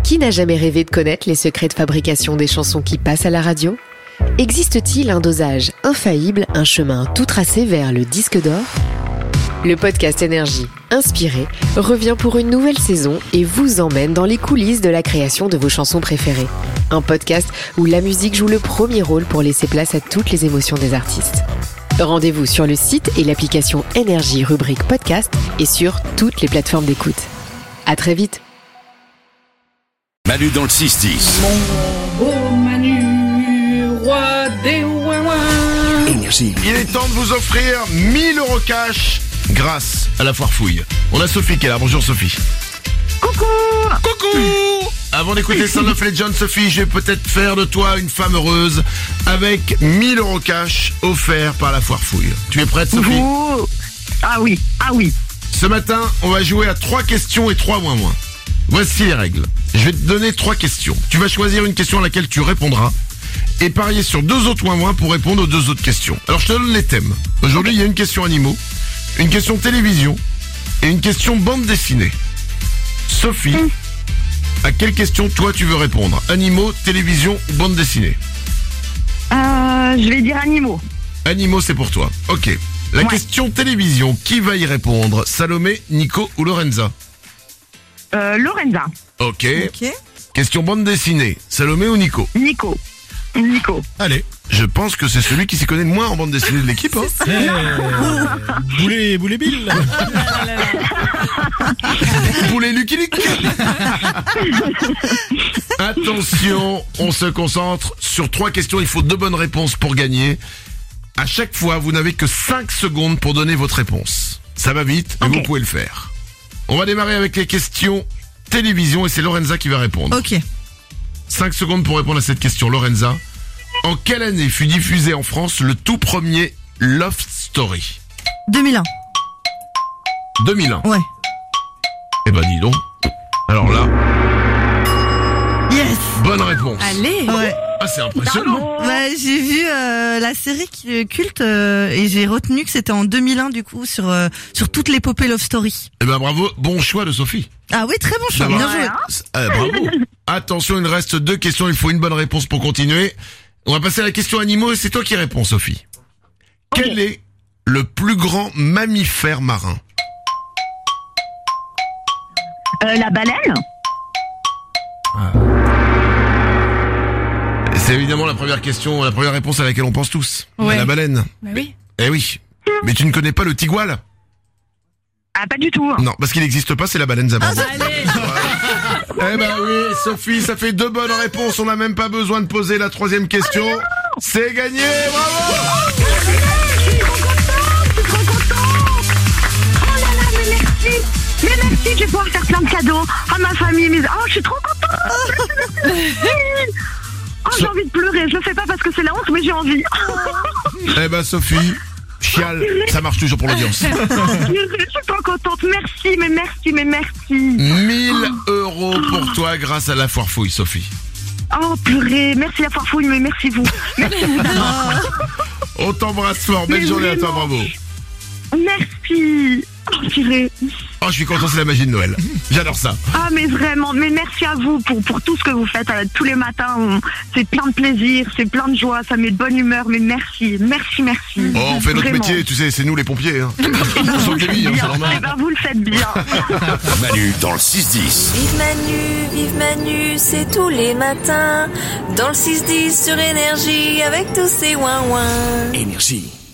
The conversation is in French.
Qui n'a jamais rêvé de connaître les secrets de fabrication des chansons qui passent à la radio ? Existe-t-il un dosage infaillible, un chemin tout tracé vers le disque d'or ? Le podcast Énergie, inspiré, revient pour une nouvelle saison et vous emmène dans les coulisses de la création de vos chansons préférées. Un podcast où la musique joue le premier rôle pour laisser place à toutes les émotions des artistes. Rendez-vous sur le site et l'application Énergie rubrique podcast et sur toutes les plateformes d'écoute. À très vite. Manu dans le 6-10. Mon beau Manu, roi des ouin-ouin. Énergie. Il est temps de vous offrir 1000 € cash grâce à la foire fouille. On a Sophie qui est là. Bonjour Sophie. Coucou. Avant d'écouter Sound of Legend, Sophie, je vais peut-être faire de toi une femme heureuse avec 1000 € cash offerts par la foire fouille. Tu es prête, Sophie ? Ah oui. Ce matin, on va jouer à 3 questions et 3 ouin-ouin. Voici les règles. Je vais te donner 3 questions. Tu vas choisir une question à laquelle tu répondras et parier sur 2 autres ouin-ouin pour répondre aux 2 autres questions. Alors je te donne les thèmes. Aujourd'hui, il y a une question animaux, une question télévision et une question bande dessinée. Sophie, à quelle question toi tu veux répondre ? Animaux, télévision ou bande dessinée ? Je vais dire animaux. Animaux, c'est pour toi. Ok. La question télévision, qui va y répondre ? Salomé, Nico ou Lorenza ? Lorenza. Ok. Question bande dessinée, Salomé ou Nico ? Nico. Allez, je pense que c'est celui qui s'y connaît le moins en bande dessinée de l'équipe. Boulet Bill. Boulet Lucky Luke. Attention, on se concentre sur 3 questions. Il faut 2 bonnes réponses pour gagner. À chaque fois, vous n'avez que 5 secondes pour donner votre réponse. Ça va vite, mais vous pouvez le faire. On va démarrer avec les questions télévision et c'est Lorenza qui va répondre. Ok. 5 secondes pour répondre à cette question. Lorenza, en quelle année fut diffusé en France le tout premier Love Story ? 2001. 2001. Ouais. Eh ben dis donc. Alors là, Yes. bonne réponse. Allez. Ouais. Ah, c'est impressionnant. Ouais, j'ai vu la série culte et j'ai retenu que c'était en 2001 du coup sur toute l'épopée Love Story. Eh ben bravo, bon choix de Sophie. Ah oui, très bon choix. D'abord. Bien joué. Bravo. Attention, il reste 2 questions, il faut une bonne réponse pour continuer. On va passer à la question animaux et c'est toi qui réponds, Sophie. Quel est le plus grand mammifère marin ? La baleine. C'est évidemment la première question, la première réponse à laquelle on pense tous. Ouais. La baleine. Bah oui. Eh oui. Mais tu ne connais pas le tigual ? Ah, pas du tout. Non, parce qu'il n'existe pas, c'est la baleine zabarde. Allez. Eh ben oui, Sophie, ça fait 2 bonnes réponses. On n'a même pas besoin de poser la 3e question. C'est gagné, bravo. Je suis trop contente. Oh là là, mais merci. Mais merci, je vais pouvoir faire plein de cadeaux à ma famille. Je suis trop contente. J'ai envie de pleurer. Je le fais pas parce que c'est la honte, mais j'ai envie. Eh ben Sophie, chiale, ça marche toujours pour l'audience. Je suis trop contente. Merci. 1000 € pour toi grâce à la foire fouille, Sophie. Oh purée, merci la foire fouille, mais merci vous. Merci. On t'embrasse fort, belle Mais journée à toi, vraiment. bravo. Merci. Oh purée. Oh, je suis content, c'est la magie de Noël. J'adore ça. Ah mais vraiment, mais merci à vous pour tout ce que vous faites tous les matins. C'est plein de plaisir, c'est plein de joie, ça met de bonne humeur, mais merci. Oh, on fait notre Vraiment. métier, tu sais, c'est nous les pompiers. Hein. On sauve des vies, hein, c'est Bien. normal. Eh ben vous le faites bien. Manu dans le 6-10. Vive Manu, c'est tous les matins. Dans le 6-10 sur Énergie avec tous ses ouin-ouin. Énergie.